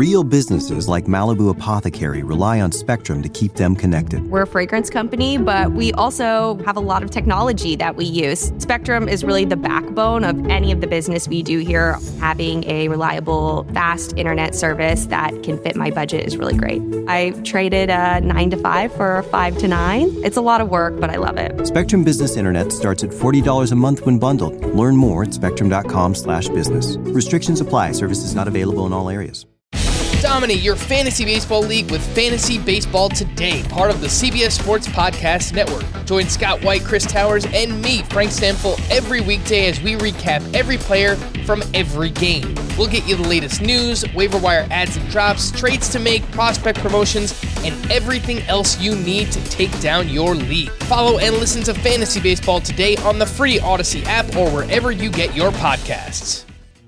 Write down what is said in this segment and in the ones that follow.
Real businesses like Malibu Apothecary rely on Spectrum to keep them connected. We're a fragrance company, but we also have a lot of technology that we use. Spectrum is really the backbone of any of the business we do here. Having a reliable, fast internet service that can fit my budget is really great. I traded a 9 to 5 for a 5 to 9. It's a lot of work, but I love it. Spectrum Business Internet starts at $40 a month when bundled. Learn more at spectrum.com/business. Restrictions apply. Services not available in all areas. Dominate your fantasy baseball league with Fantasy Baseball Today, part of the CBS Sports Podcast Network. Join Scott White, Chris Towers, and me, Frank Stanfill, every weekday as we recap every player from every game. We'll get you the latest news, waiver wire ads and drops, trades to make, prospect promotions, and everything else you need to take down your league. Follow and listen to Fantasy Baseball Today on the free Odyssey app or wherever you get your podcasts.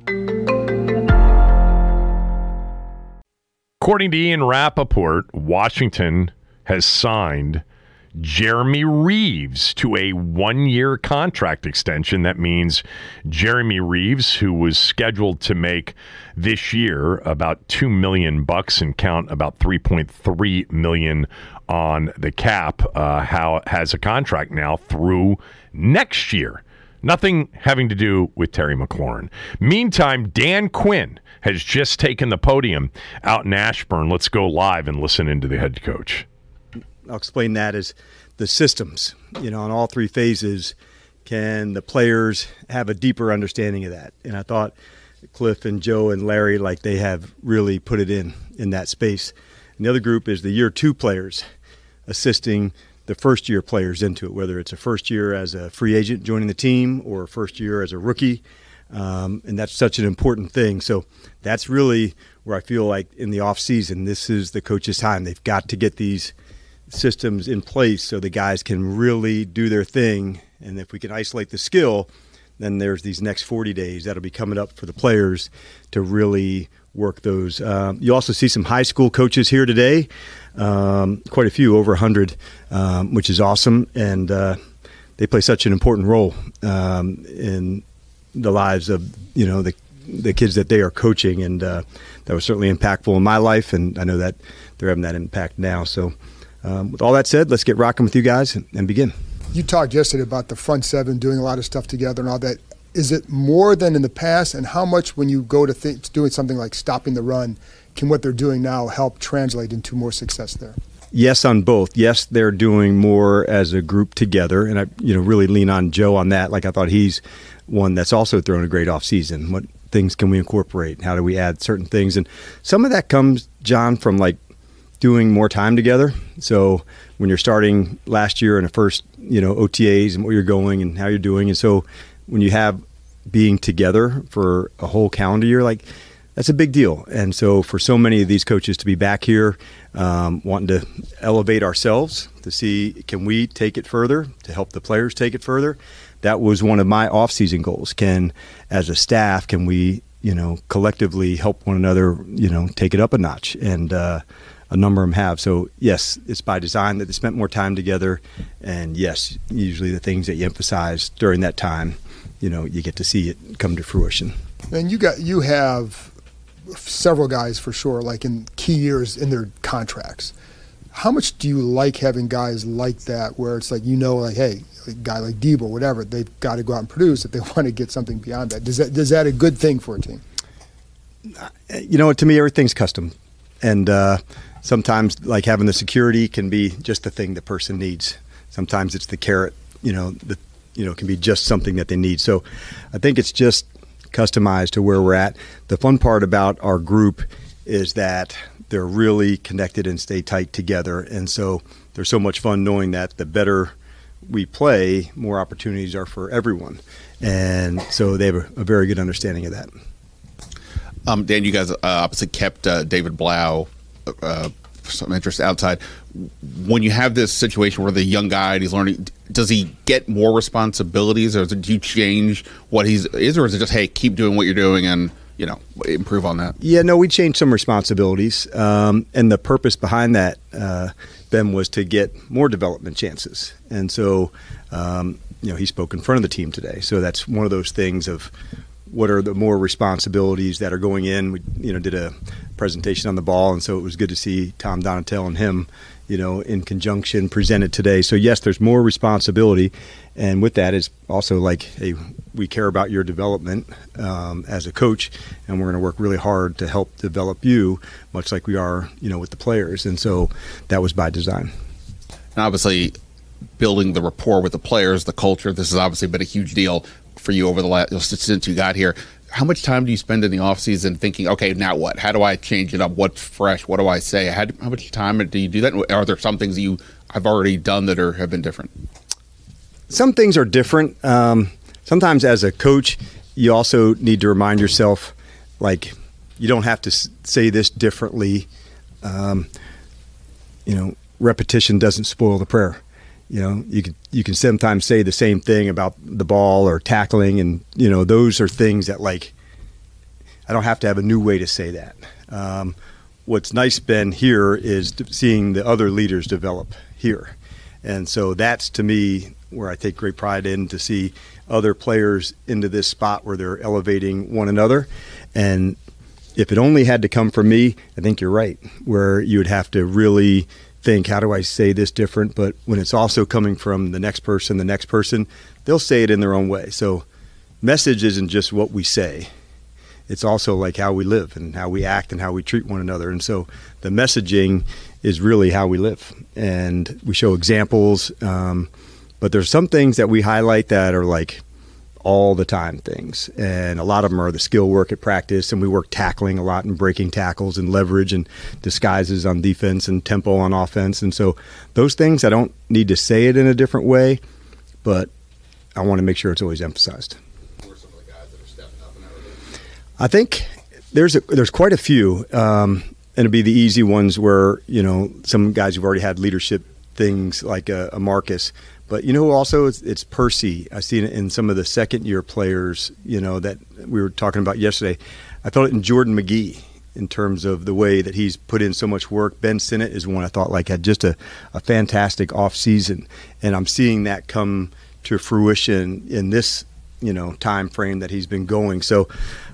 According to Ian Rappaport, Washington has signed Jeremy Reeves to a 1-year contract extension. That means Jeremy Reeves, who was scheduled to make this year about $2 million and count about $3.3 million on the cap, has a contract now through next year. Nothing having to do with Terry McLaurin. Meantime, Dan Quinn has just taken the podium out in Ashburn. Let's go live and listen into the head coach. I'll explain that as the systems. On all three phases, can the players have a deeper understanding of that? And I thought Cliff and Joe and Larry, they have really put it in that space. And the other group is the year 2 players assisting the first-year players into it, whether it's a first year as a free agent joining the team or a first year as a rookie. And that's such an important thing. So that's really where I feel like in the off season, this is the coach's time. They've got to get these systems in place so the guys can really do their thing. And if we can isolate the skill, then there's these next 40 days that'll be coming up for the players to really work those. You also see some high school coaches here today, quite a few, over 100, which is awesome. And they play such an important role in the lives of, the kids that they are coaching. And that was certainly impactful in my life, and I know that they're having that impact now. So with all that said, let's get rocking with you guys and begin. You talked yesterday about the front seven doing a lot of stuff together and all that. Is it more than in the past, and how much when you go to doing something like stopping the run, can what they're doing now help translate into more success there? Yes, on both. Yes, they're doing more as a group together, and I really lean on Joe on that. I thought he's one that's also thrown a great offseason. What things can we incorporate? How do we add certain things? And some of that comes, John, from doing more time together. So when you're starting last year in the first, OTAs and where you're going and how you're doing, and so when you have being together for a whole calendar year, that's a big deal. And so for so many of these coaches to be back here, wanting to elevate ourselves to see, can we take it further, to help the players take it further? That was one of my off-season goals. As a staff, can we, collectively help one another, take it up a notch? And a number of them have. So, yes, it's by design that they spent more time together. And, yes, usually the things that you emphasize during that time, you get to see it come to fruition. And you have several guys for sure, in key years in their contracts. How much do you like having guys like that where it's hey, a guy like Debo, whatever, they've got to go out and produce if they want to get something beyond that? Is that a good thing for a team? To me, everything's custom. And sometimes having the security can be just the thing the person needs. Sometimes it's the carrot, can be just something that they need. So I think it's just customized to where we're at. The fun part about our group is that they're really connected and stay tight together. And so there's so much fun knowing that the better we play, more opportunities are for everyone. And so they have a very good understanding of that. Dan, you guys obviously kept David Blau for some interest outside. When you have this situation where the young guy, he's learning, does he get more responsibilities, or do you change what he is, or is it just, hey, keep doing what you're doing and, improve on that? Yeah, no, we changed some responsibilities. And the purpose behind that, Ben, was to get more development chances. And so, he spoke in front of the team today. So that's one of those things of what are the more responsibilities that are going in. We, did a presentation on the ball, and so it was good to see Tom Donatel and him, in conjunction presented today. So yes, there's more responsibility, and with that is also like, hey, we care about your development as a coach, and we're going to work really hard to help develop you, much like we are, with the players. And so that was by design. And obviously, building the rapport with the players, the culture, this has obviously been a huge deal for you over the last since you got here. How much time do you spend in the offseason thinking, okay, now what? How do I change it up? What's fresh? What do I say? How much time do you do that? Are there some things I've already done that have been different? Some things are different. Sometimes as a coach, you also need to remind yourself, like, you don't have to say this differently. Repetition doesn't spoil the prayer. You can sometimes say the same thing about the ball or tackling, and those are things that, like, I don't have to have a new way to say that. What's nice, Ben, here is seeing the other leaders develop here, and so that's, to me, where I take great pride in, to see other players into this spot where they're elevating one another. And if it only had to come from me, I think you're right, where you would have to really think, how do I say this different? But when it's also coming from the next person, they'll say it in their own way. So message isn't just what we say. It's also like how we live and how we act and how we treat one another. And so the messaging is really how we live. And we show examples, but there's some things that we highlight that are like all the time things. And a lot of them are the skill work at practice, and we work tackling a lot and breaking tackles and leverage and disguises on defense and tempo on offense. And so those things, I don't need to say it in a different way, but I want to make sure it's always emphasized. Who are some of the guys that are stepping up in that regard? I think there's quite a few, and it'd be the easy ones where, some guys who've already had leadership things like a Marcus. But also it's Percy. I see it in some of the second-year players, that we were talking about yesterday. I felt it in Jordan McGee in terms of the way that he's put in so much work. Ben Sinnott is one I thought had just a fantastic off-season. And I'm seeing that come to fruition in this, time frame that he's been going. So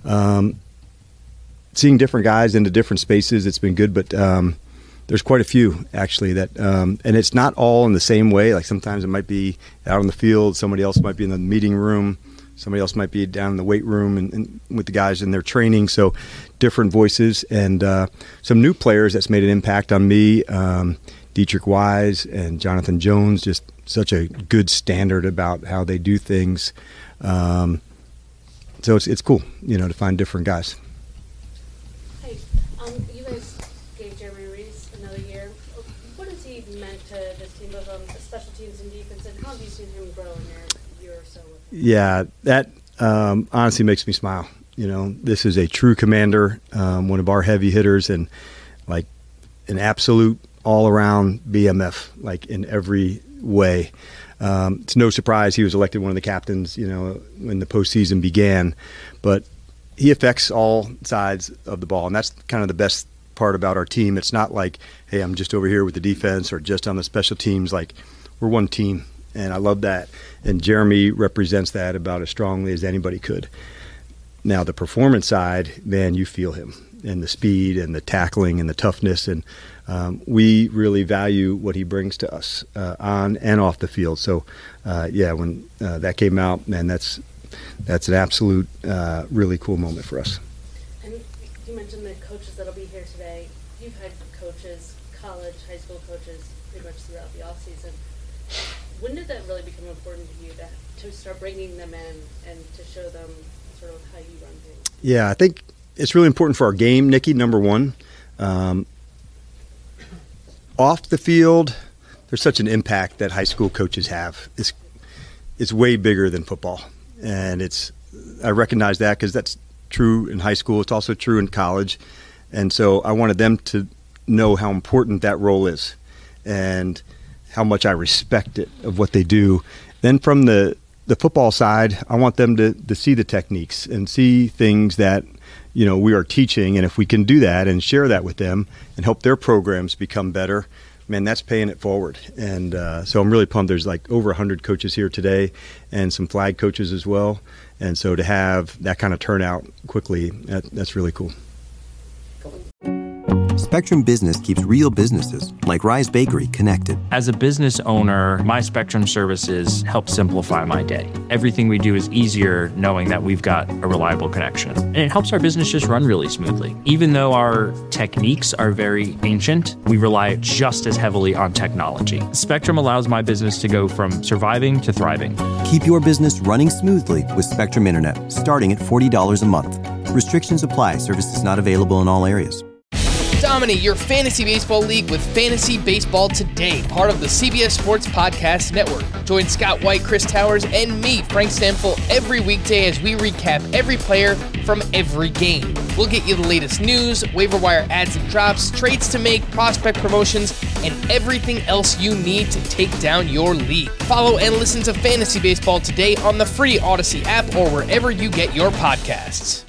seeing different guys into different spaces, it's been good. But there's quite a few, actually, that and it's not all in the same way. Like sometimes it might be out on the field, somebody else might be in the meeting room, somebody else might be down in the weight room and with the guys in their training. So different voices, and some new players that's made an impact on me, Dietrich Wise and Jonathan Jones, just such a good standard about how they do things. So it's cool, to find different guys. Hey, you guys gave Jeremy Reeves another year. What has he meant to this team, both on special teams and defense, and how have you seen him grow in your year or so? Yeah, that honestly makes me smile. This is a true commander, one of our heavy hitters, and like an absolute all-around BMF, like in every way. It's no surprise he was elected one of the captains, when the postseason began. But he affects all sides of the ball, and that's kind of the best part about our team. It's not like, hey, I'm just over here with the defense or just on the special teams. Like, we're one team, and I love that. And Jeremy represents that about as strongly as anybody could. Now, the performance side, man, you feel him, and the speed and the tackling and the toughness. And we really value what he brings to us on and off the field. So, when that came out, man, that's an absolute really cool moment for us. And you mentioned the coaches that'll be here today. You've had coaches, college, high school coaches, pretty much throughout the offseason. When did that really become important to you to start bringing them in and to show them sort of how you run things? Yeah, I think it's really important for our game, Nikki, number one. Off the field, there's such an impact that high school coaches have. It's way bigger than football. And I recognize that because that's true in high school. It's also true in college. And so I wanted them to know how important that role is and how much I respect it of what they do. Then from the football side, I want them to see the techniques and see things that, we are teaching. And if we can do that and share that with them and help their programs become better, man, that's paying it forward. And so I'm really pumped. There's like over 100 coaches here today and some flag coaches as well. And so to have that kind of turnout quickly, that's really cool. Spectrum Business keeps real businesses, like Rise Bakery, connected. As a business owner, my Spectrum services help simplify my day. Everything we do is easier knowing that we've got a reliable connection. And it helps our business just run really smoothly. Even though our techniques are very ancient, we rely just as heavily on technology. Spectrum allows my business to go from surviving to thriving. Keep your business running smoothly with Spectrum Internet, starting at $40 a month. Restrictions apply. Services not available in all areas. Dominate your fantasy baseball league with Fantasy Baseball Today, part of the CBS Sports Podcast Network. Join Scott White, Chris Towers, and me, Frank Stanfill, every weekday as we recap every player from every game. We'll get you the latest news, waiver wire adds and drops, trades to make, prospect promotions, and everything else you need to take down your league. Follow and listen to Fantasy Baseball Today on the free Odyssey app or wherever you get your podcasts.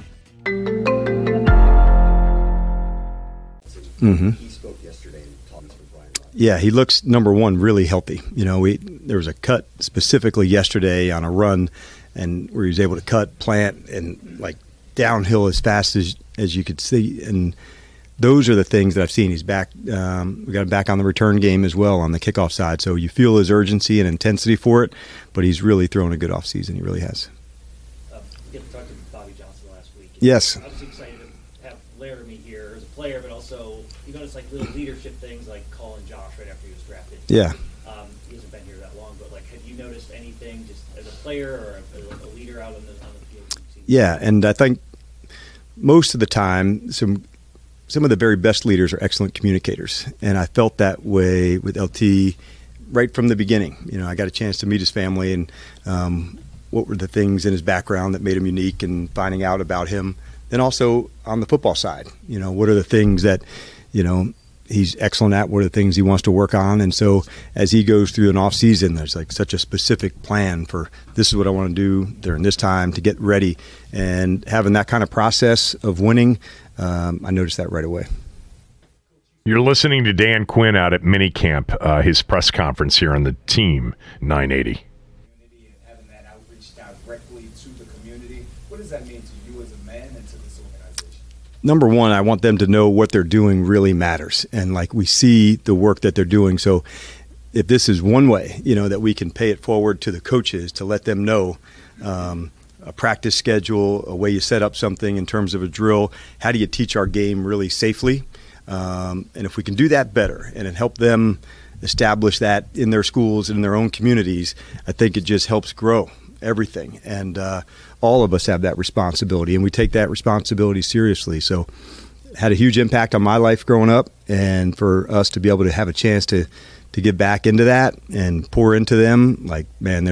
Mm-hmm. He spoke yesterday and talked to Brian Rogers. Yeah, he looks, number one, really healthy. You know, there was a cut specifically yesterday on a run, and where he was able to cut, plant, and like downhill as fast as you could see. And those are the things that I've seen. He's back. We got him back on the return game as well on the kickoff side. So you feel his urgency and intensity for it, but he's really thrown a good offseason. He really has. You got to talk to Bobby Johnson last week. Yes. I was excited to have Laramie here as a player, but also you notice like little leadership things like calling Josh right after he was drafted. Yeah. He hasn't been here that long, but like, have you noticed anything just as a player or a leader out on the field? Yeah, and I think most of the time, some of the very best leaders are excellent communicators, and I felt that way with LT right from the beginning. You know, I got a chance to meet his family and what were the things in his background that made him unique, and finding out about him. Then also on the football side, you know, what are the things that, you know, he's excellent at, what are the things he wants to work on. And so as he goes through an off season, there's like such a specific plan for this is what I want to do during this time to get ready, and having that kind of process of winning, I noticed that right away. You're listening to Dan Quinn out at minicamp, his press conference here on the Team 980. Having that outreach directly to the community, what does that mean to you as a man and to this organization? Number one, I want them to know what they're doing really matters, and like we see the work that they're doing. So if this is one way, you know, that we can pay it forward to the coaches to let them know a practice schedule, a way you set up something in terms of a drill, how do you teach our game really safely? And if we can do that better and help them establish that in their schools and in their own communities, I think it just helps grow everything. And all of us have that responsibility, and we take that responsibility seriously. So had a huge impact on my life growing up, and for us to be able to have a chance to get back into that and pour into them, like, man,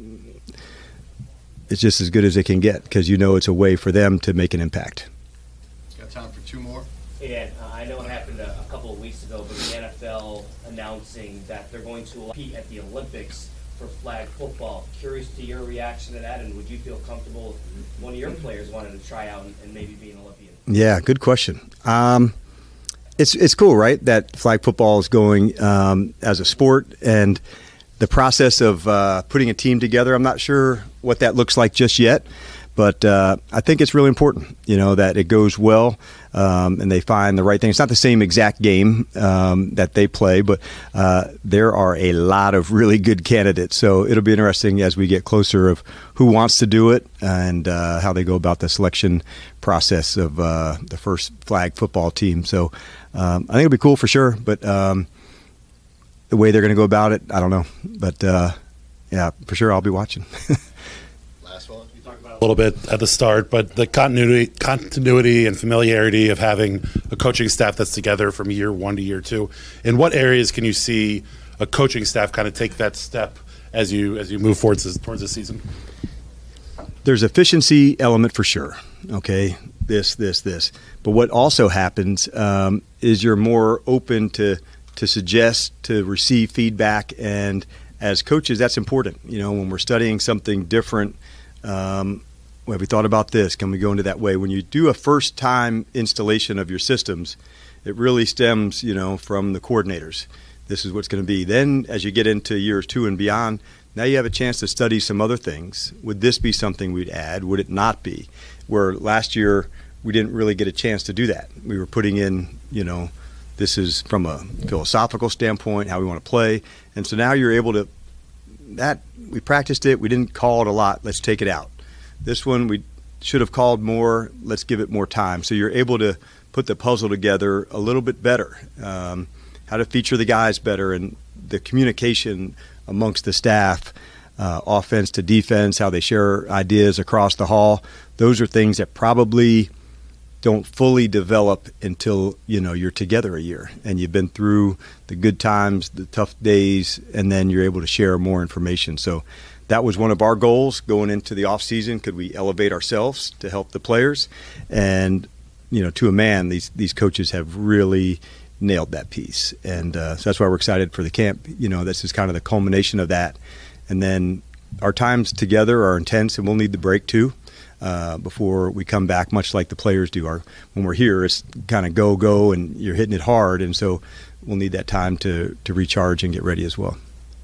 it's just as good as it can get, because you know it's a way for them to make an impact. Got time for two more? Hey, Dan, I know it happened a couple of weeks ago, but the NFL announcing that they're going to compete at the Olympics for flag football. Curious to your reaction to that, and would you feel comfortable if one of your players wanted to try out and maybe be an Olympian? Yeah, good question. It's cool, right, that flag football is going as a sport, and the process of putting a team together, I'm not sure what that looks like just yet, but I think it's really important, you know, that it goes well and they find the right thing. It's not the same exact game that they play, but there are a lot of really good candidates. So it'll be interesting as we get closer of who wants to do it and how they go about the selection process of the first flag football team. So I think it'll be cool for sure, but the way they're going to go about it, I don't know. But, yeah, for sure I'll be watching. Last one. You talked about a little bit at the start, but the continuity and familiarity of having a coaching staff that's together from year one to year two. In what areas can you see a coaching staff kind of take that step as you move towards the season? There's efficiency element for sure. Okay, this. But what also happens is you're more open to suggest, to receive feedback, and as coaches, that's important. You know, when we're studying something different, have we thought about this? Can we go into that way? When you do a first-time installation of your systems, it really stems, you know, from the coordinators this is what's going to be. Then as you get into years 2 and beyond, now you have a chance to study some other things. Would this be something we'd add? Would it not be? Where last year we didn't really get a chance to do that. We were putting in, this is from a philosophical standpoint, how we want to play. And so now you're able to, we practiced it, we didn't call it a lot, let's take it out. This one we should have called more, let's give it more time. So you're able to put the puzzle together a little bit better, how to feature the guys better, and the communication amongst the staff, offense to defense, how they share ideas across the hall. Those are things that probably don't fully develop until you're together a year and you've been through the good times, the tough days, and then you're able to share more information. So that was one of our goals going into the off season. Could we elevate ourselves to help the players? And to a man, these coaches have really nailed that piece, and so that's why we're excited for the camp. This is kind of the culmination of that, and then our times together are intense, and we'll need the break too before we come back, much like the players do. When we're here, it's kind of go, and you're hitting it hard, and so we'll need that time to recharge and get ready as well.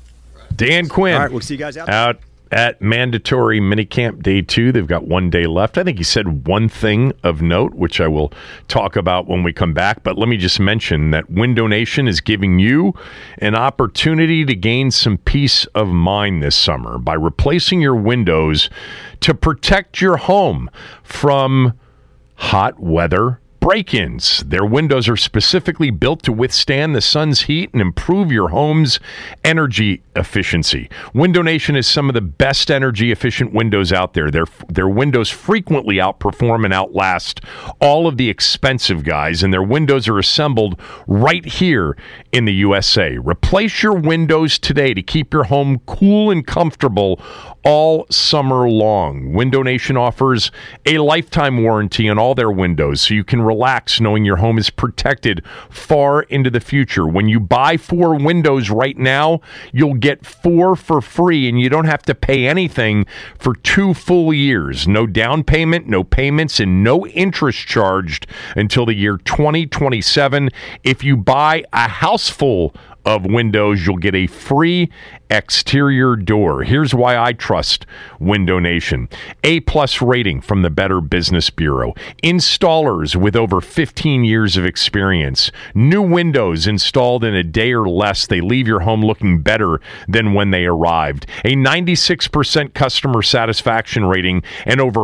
Dan Quinn. All right, we'll see you guys out at mandatory minicamp day 2. They've got 1 day left. I think he said one thing of note, which I will talk about when we come back. But let me just mention that Window Nation is giving you an opportunity to gain some peace of mind this summer by replacing your windows to protect your home from hot weather break-ins. Their windows are specifically built to withstand the sun's heat and improve your home's energy efficiency. Window Nation is some of the best energy-efficient windows out there. Their windows frequently outperform and outlast all of the expensive guys, and their windows are assembled right here in the USA. Replace your windows today to keep your home cool and comfortable all summer long. Window Nation offers a lifetime warranty on all their windows, so you can relax knowing your home is protected far into the future. When you buy 4 windows right now, you'll get 4 for free, and you don't have to pay anything for 2 full years. No down payment, no payments, and no interest charged until the year 2027. If you buy a house full of windows, you'll get a free exterior door. Here's why I trust Window Nation. A+ rating from the Better Business Bureau. Installers with over 15 years of experience. New windows installed in a day or less. They leave your home looking better than when they arrived. A 96% customer satisfaction rating and over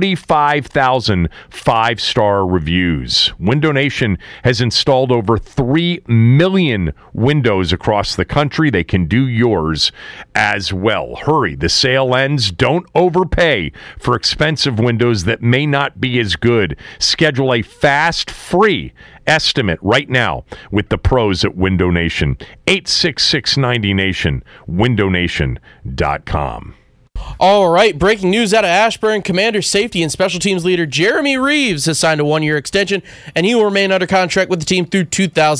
45,000 5-star reviews. Window Nation has installed over 3 million windows across the country. They can do yours as well. Hurry, the sale ends. Don't overpay for expensive windows that may not be as good. Schedule a fast, free estimate right now with the pros at Window Nation. 866-90-NATION, windownation.com. All right, breaking news out of Ashburn. Commander safety and special teams leader Jeremy Reeves has signed a 1-year extension, and he will remain under contract with the team through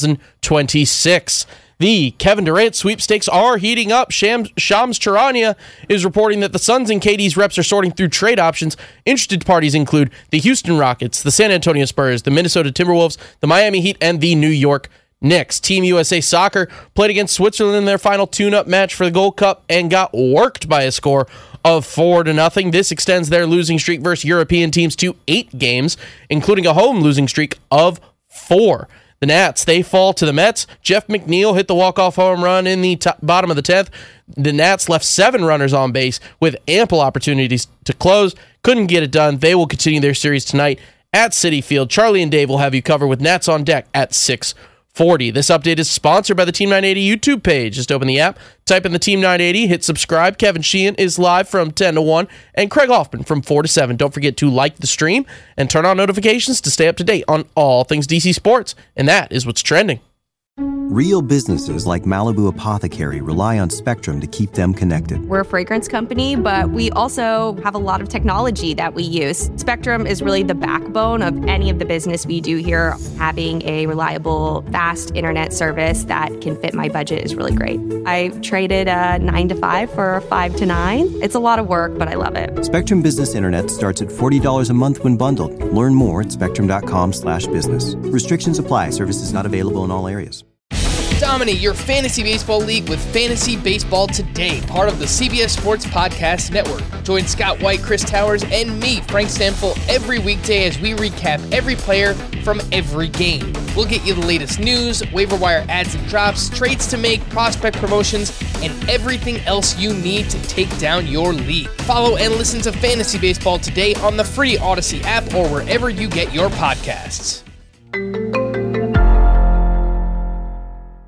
2026. The Kevin Durant sweepstakes are heating up. Shams Charania is reporting that the Suns and KD's reps are sorting through trade options. Interested parties include the Houston Rockets, the San Antonio Spurs, the Minnesota Timberwolves, the Miami Heat, and the New York Knicks. Team USA Soccer played against Switzerland in their final tune-up match for the Gold Cup and got worked by a score of 4-0. This extends their losing streak versus European teams to 8 games, including a home losing streak of 4. The Nats, they fall to the Mets. Jeff McNeil hit the walk-off home run in the bottom of the 10th. The Nats left 7 runners on base with ample opportunities to close. Couldn't get it done. They will continue their series tonight at Citi Field. Charlie and Dave will have you covered with Nats on deck at 6:40. This update is sponsored by the Team 980 YouTube page. Just open the app, type in the Team 980, hit subscribe. Kevin Sheehan is live from 10 to 1, and Craig Hoffman from 4 to 7. Don't forget to like the stream and turn on notifications to stay up to date on all things DC sports. And that is what's trending. Real businesses like Malibu Apothecary rely on Spectrum to keep them connected. We're a fragrance company, but we also have a lot of technology that we use. Spectrum is really the backbone of any of the business we do here. Having a reliable, fast internet service that can fit my budget is really great. I traded a 9 to 5 for a 5 to 9. It's a lot of work, but I love it. Spectrum Business Internet starts at $40 a month when bundled. Learn more at spectrum.com/business. Restrictions apply. Services not available in all areas. Dominate your fantasy baseball league with Fantasy Baseball Today, part of the CBS Sports Podcast Network. Join Scott White, Chris Towers, and me, Frank Stanfill, every weekday as we recap every player from every game. We'll get you the latest news, waiver wire adds and drops, trades to make, prospect promotions, and everything else you need to take down your league. Follow and listen to Fantasy Baseball Today on the free Odyssey app or wherever you get your podcasts.